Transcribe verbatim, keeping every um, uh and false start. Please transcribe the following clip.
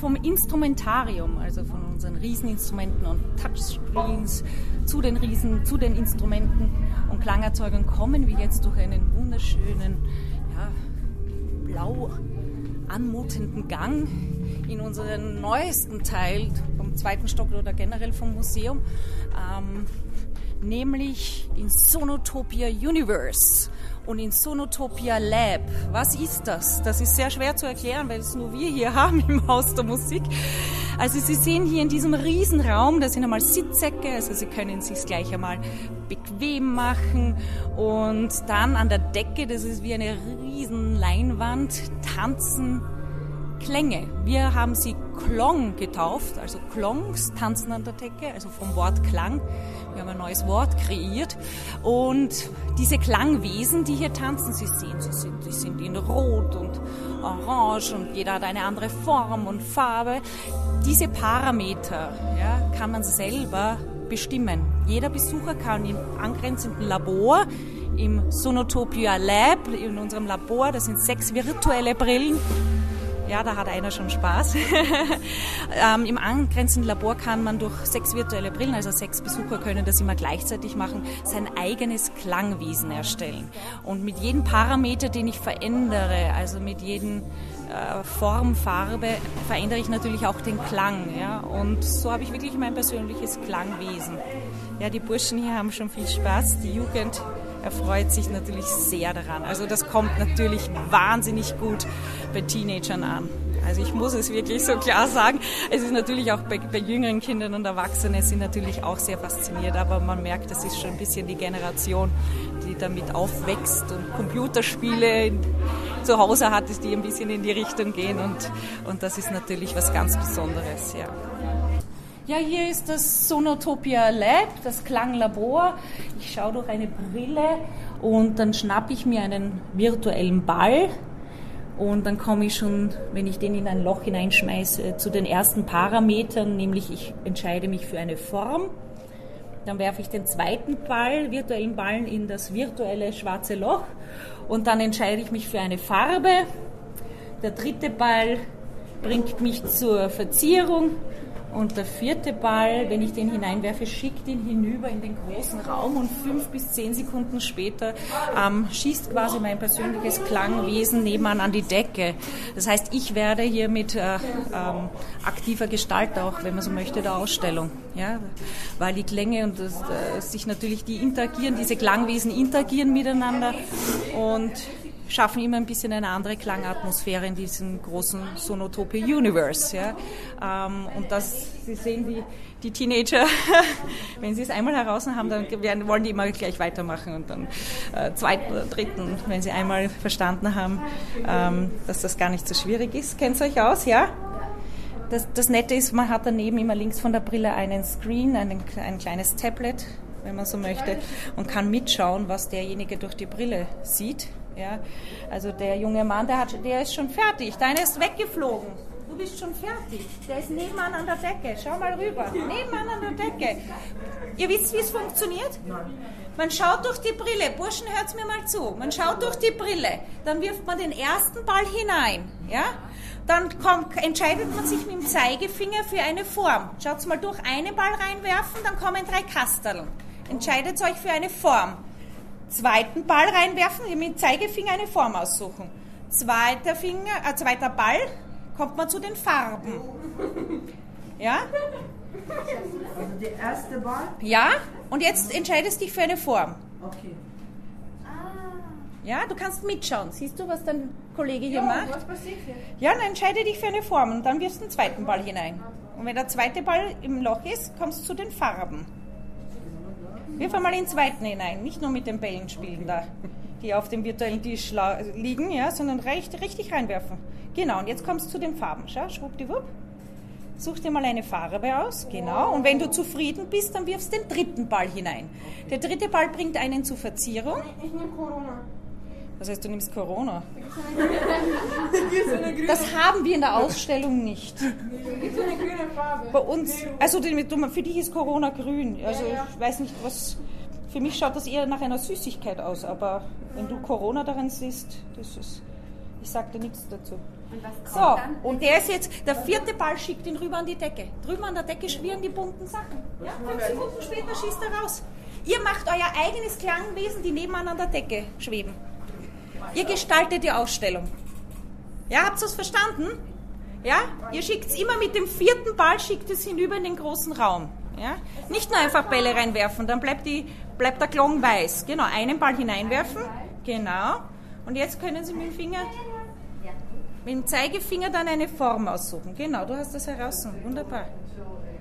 vom Instrumentarium, also von unseren Rieseninstrumenten und Touchscreens zu den Riesen, zu den Instrumenten und Klangerzeugern kommen wir jetzt durch einen wunderschönen, ja, blau anmutenden Gang in unseren neuesten Teil vom zweiten Stock oder generell vom Museum, ähm, nämlich in Sonotopia Universe und in Sonotopia Lab. Was ist das? Das ist sehr schwer zu erklären, weil es nur wir hier haben im Haus der Musik. Also Sie sehen hier in diesem Riesenraum, da sind einmal Sitzsäcke, also Sie können es sich gleich einmal bequem machen und dann an der Decke, das ist wie eine riesen Leinwand, tanzen Klänge. Wir haben sie Klong getauft, also Klongs tanzen an der Decke, also vom Wort Klang. Wir haben ein neues Wort kreiert und diese Klangwesen, die hier tanzen, Sie sehen, sie sind, die sind in Rot und Orange und jeder hat eine andere Form und Farbe. Diese Parameter, ja, kann man selber bestimmen. Jeder Besucher kann im angrenzenden Labor, im Sonotopia Lab, in unserem Labor, das sind sechs virtuelle Brillen. Ja, da hat einer schon Spaß. ähm, Im angrenzenden Labor kann man durch sechs virtuelle Brillen, also sechs Besucher können das immer gleichzeitig machen, sein eigenes Klangwesen erstellen. Und mit jedem Parameter, den ich verändere, also mit jedem äh, Form, Farbe, verändere ich natürlich auch den Klang. Ja? Und so habe ich wirklich mein persönliches Klangwesen. Ja, die Burschen hier haben schon viel Spaß, die Jugend erfreut sich natürlich sehr daran. Also das kommt natürlich wahnsinnig gut bei Teenagern an. Also ich muss es wirklich so klar sagen. Es ist natürlich auch bei, bei jüngeren Kindern und Erwachsenen sind natürlich auch sehr fasziniert, aber man merkt, das ist schon ein bisschen die Generation, die damit aufwächst und Computerspiele zu Hause hat, die ein bisschen in die Richtung gehen und, und das ist natürlich was ganz Besonderes, ja. Ja, hier ist das Sonotopia Lab, das Klanglabor. Ich schaue durch eine Brille und dann schnappe ich mir einen virtuellen Ball und dann komme ich schon, wenn ich den in ein Loch hineinschmeiße, zu den ersten Parametern, nämlich ich entscheide mich für eine Form. Dann werfe ich den zweiten Ball, virtuellen Ball in das virtuelle schwarze Loch und dann entscheide ich mich für eine Farbe. Der dritte Ball bringt mich zur Verzierung. Und der vierte Ball, wenn ich den hineinwerfe, schickt ihn hinüber in den großen Raum und fünf bis zehn Sekunden später ähm, schießt quasi mein persönliches Klangwesen nebenan an die Decke. Das heißt, ich werde hier mit äh, ähm, aktiver Gestalt auch, wenn man so möchte, der Ausstellung. Ja? Weil die Klänge und das, äh, sich natürlich die interagieren, diese Klangwesen interagieren miteinander und schaffen immer ein bisschen eine andere Klangatmosphäre in diesem großen Sonotopia Universe. Ja. Ähm, und das, Sie sehen, die, die Teenager, wenn sie es einmal heraus haben, dann werden, wollen die immer gleich weitermachen und dann äh, zweiten oder dritten, wenn sie einmal verstanden haben, ähm, dass das gar nicht so schwierig ist. Kennt ihr euch aus, ja? Das, das Nette ist, man hat daneben immer links von der Brille einen Screen, einen, ein kleines Tablet, wenn man so möchte, und kann mitschauen, was derjenige durch die Brille sieht. Ja, also der junge Mann, der, hat, der ist schon fertig. Deiner ist weggeflogen. Du bist schon fertig. Der ist nebenan an der Decke. Schau mal rüber. Nebenan an der Decke. Ihr wisst, wie es funktioniert? Man schaut durch die Brille. Burschen, hört's mir mal zu. Man schaut durch die Brille. Dann wirft man den ersten Ball hinein. Ja? Dann kommt, entscheidet man sich mit dem Zeigefinger für eine Form. Schaut's mal durch. Einen Ball reinwerfen, dann kommen drei Kasteln. Entscheidet euch für eine Form. Zweiten Ball reinwerfen, mit dem Zeigefinger eine Form aussuchen. Zweiter Finger, äh, zweiter Ball, kommt man zu den Farben. Ja? Also der erste Ball? Ja, und jetzt entscheidest du dich für eine Form. Okay. Ja, du kannst mitschauen. Siehst du, was dein Kollege hier Ja, macht? was passiert hier? Ja, dann entscheide dich für eine Form und dann wirfst du den zweiten Ball hinein. Und wenn der zweite Ball im Loch ist, kommst du zu den Farben. Wirf einmal den zweiten hinein, nicht nur mit den Bällen spielen da, die auf dem virtuellen Tisch liegen, ja, sondern richtig, richtig reinwerfen. Genau, und jetzt kommst du zu den Farben. Schau, schwuppdiwupp. Such dir mal eine Farbe aus, genau. Und wenn du zufrieden bist, dann wirfst du den dritten Ball hinein. Der dritte Ball bringt einen zur Verzierung. Ich nehme Corona. Das heißt, du nimmst Corona. Hier ist eine grüne. Das haben wir in der Ausstellung nicht. Hier ist eine grüne Farbe. Bei uns, also für dich ist Corona grün. Also ich weiß nicht, was. Für mich schaut das eher nach einer Süßigkeit aus, aber wenn du Corona darin siehst, das ist. Ich sag dir nichts dazu. So, und der ist jetzt, der vierte Ball schickt ihn rüber an die Decke. Drüben an der Decke schwirren die bunten Sachen. Ja, fünf Sekunden später schießt er raus. Ihr macht euer eigenes Klangwesen, die nebenan an der Decke schweben. Ihr gestaltet die Ausstellung. Ja, habt ihr es verstanden? Ja, ihr schickt es immer mit dem vierten Ball, schickt es hinüber in den großen Raum. Ja? Nicht nur einfach Bälle reinwerfen, dann bleibt, die, bleibt der Klong weiß. Genau, einen Ball hineinwerfen. Genau. Und jetzt können Sie mit dem Finger, mit dem Zeigefinger dann eine Form aussuchen. Genau, du hast das heraus. Wunderbar.